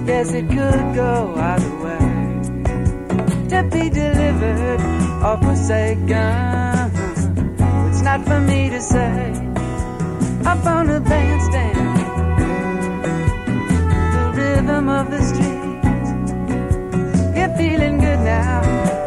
Yes, it could go either way. To be delivered or forsaken, it's not for me to say. Up on the bandstand, the rhythm of the streets. You're feeling good now.